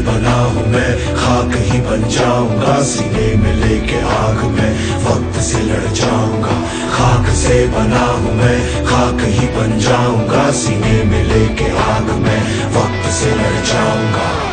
बना हूँ मैं, खाक ही बन जाऊंगा। सीने में लेके आग मैं वक्त से लड़ जाऊंगा। खाक से बना हूँ मैं, खाक ही बन जाऊंगा। सीने में लेके आग मैं वक्त से लड़ जाऊंगा।